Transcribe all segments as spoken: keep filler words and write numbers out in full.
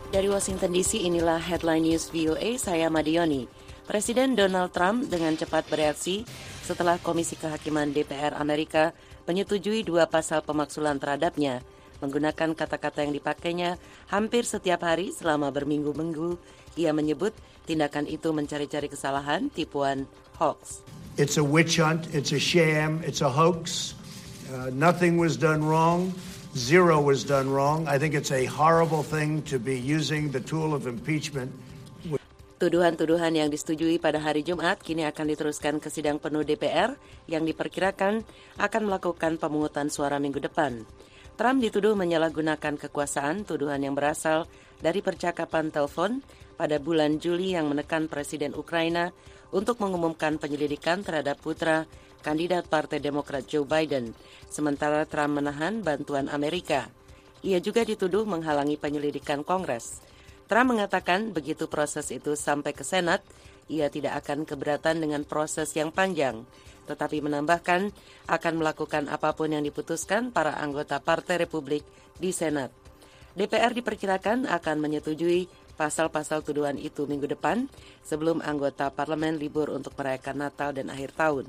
Dari Washington D C, inilah Headline News V O A, saya Madioni. Presiden Donald Trump dengan cepat bereaksi setelah Komisi Kehakiman D P R Amerika menyetujui dua pasal pemaksulan terhadapnya, menggunakan kata-kata yang dipakainya hampir setiap hari selama berminggu-minggu. Ia menyebut tindakan itu mencari-cari kesalahan, tipuan, hoax. It's a witch hunt, it's a sham, it's a hoax. Uh, nothing was done wrong. Zero was done wrong. I think it's a horrible thing to be using the tool of impeachment. Tuduhan-tuduhan yang disetujui pada hari Jumat kini akan diteruskan ke sidang penuh D P R yang diperkirakan akan melakukan pemungutan suara minggu depan. Trump dituduh menyalahgunakan kekuasaan, tuduhan yang berasal dari percakapan telepon pada bulan Juli yang menekan Presiden Ukraina untuk mengumumkan penyelidikan terhadap putra kandidat Partai Demokrat Joe Biden, sementara Trump menahan bantuan Amerika. Ia juga dituduh menghalangi penyelidikan Kongres. Trump mengatakan begitu proses itu sampai ke Senat, ia tidak akan keberatan dengan proses yang panjang, tetapi menambahkan akan melakukan apapun yang diputuskan para anggota Partai Republik di Senat. D P R diperkirakan akan menyetujui pasal-pasal tuduhan itu minggu depan sebelum anggota parlemen libur untuk merayakan Natal dan akhir tahun.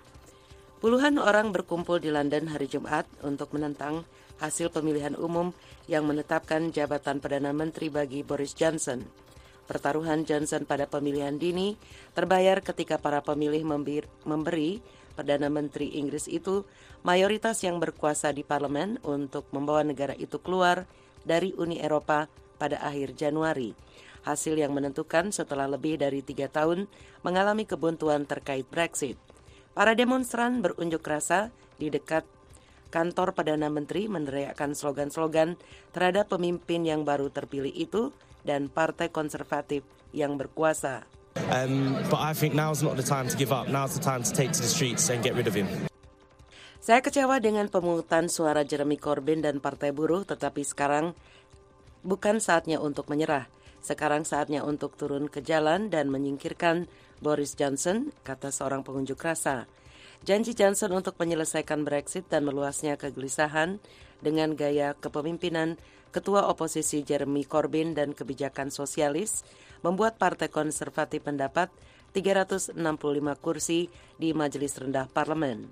Puluhan orang berkumpul di London hari Jumat untuk menentang hasil pemilihan umum yang menetapkan jabatan Perdana Menteri bagi Boris Johnson. Pertaruhan Johnson pada pemilihan dini terbayar ketika para pemilih memberi Perdana Menteri Inggris itu mayoritas yang berkuasa di parlemen untuk membawa negara itu keluar dari Uni Eropa pada akhir Januari. Hasil yang menentukan setelah lebih dari tiga tahun mengalami kebuntuan terkait Brexit. Para demonstran berunjuk rasa di dekat kantor Perdana Menteri meneriakkan slogan-slogan terhadap pemimpin yang baru terpilih itu dan Partai Konservatif yang berkuasa. Um, but I think now's not the time to give up. Now's the time to take to the streets and get rid of him. Saya kecewa dengan pemungutan suara Jeremy Corbyn dan Partai Buruh, tetapi sekarang bukan saatnya untuk menyerah. Sekarang saatnya untuk turun ke jalan dan menyingkirkan Boris Johnson, kata seorang pengunjuk rasa. Janji Johnson untuk menyelesaikan Brexit dan meluasnya kegelisahan dengan gaya kepemimpinan Ketua Oposisi Jeremy Corbyn dan kebijakan sosialis membuat Partai Konservatif mendapat tiga ratus enam puluh lima kursi di Majelis Rendah Parlemen.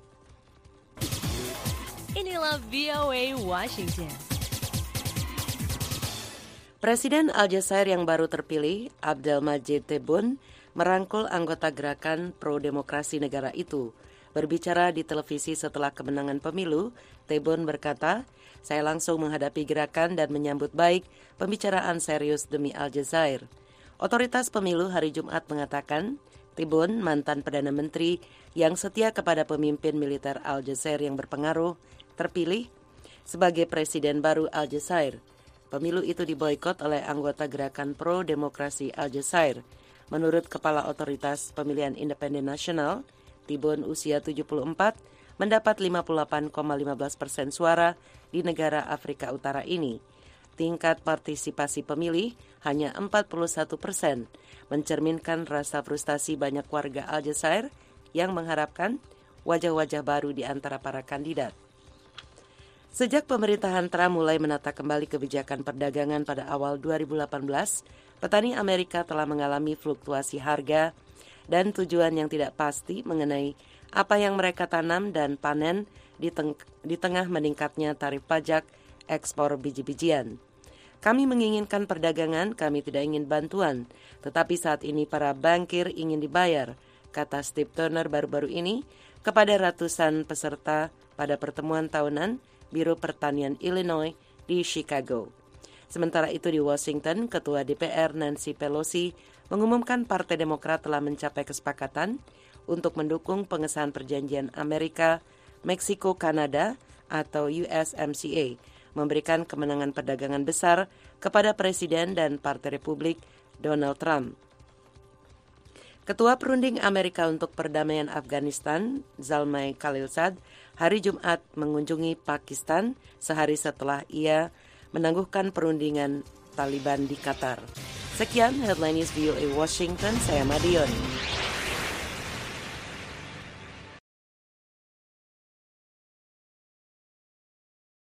Inilah V O A Washington. Presiden Aljazair yang baru terpilih, Abdelmadjid Tebboune, merangkul anggota gerakan pro-demokrasi negara itu. Berbicara di televisi setelah kemenangan pemilu, Tebboune berkata, "Saya langsung menghadapi gerakan dan menyambut baik pembicaraan serius demi Aljazair." Otoritas pemilu hari Jumat mengatakan, Tebboune, mantan Perdana Menteri yang setia kepada pemimpin militer Aljazair yang berpengaruh, terpilih sebagai presiden baru Aljazair. Pemilu itu diboikot oleh anggota gerakan pro-demokrasi Aljazair. Menurut Kepala Otoritas Pemilihan Independen Nasional, Tebboune usia tujuh puluh empat mendapat lima puluh delapan koma lima belas persen suara di negara Afrika Utara ini. Tingkat partisipasi pemilih hanya empat puluh satu persen, mencerminkan rasa frustasi banyak warga Aljazair yang mengharapkan wajah-wajah baru di antara para kandidat. Sejak pemerintahan Trump mulai menata kembali kebijakan perdagangan pada awal dua ribu delapan belas, petani Amerika telah mengalami fluktuasi harga dan tujuan yang tidak pasti mengenai apa yang mereka tanam dan panen di, teng- di tengah meningkatnya tarif pajak ekspor biji-bijian. Kami menginginkan perdagangan, kami tidak ingin bantuan, tetapi saat ini para bankir ingin dibayar, kata Steve Turner baru-baru ini kepada ratusan peserta pada pertemuan tahunan Biro Pertanian Illinois di Chicago. Sementara itu di Washington, Ketua D P R Nancy Pelosi mengumumkan Partai Demokrat telah mencapai kesepakatan untuk mendukung pengesahan perjanjian Amerika-Meksiko-Kanada atau U S M C A, memberikan kemenangan perdagangan besar kepada Presiden dan Partai Republik Donald Trump. Ketua Perunding Amerika untuk Perdamaian Afghanistan, Zalmay Khalilzad, hari Jumat mengunjungi Pakistan sehari setelah ia menangguhkan perundingan Taliban di Qatar. Sekian Headline News V O A Washington, saya Madioni.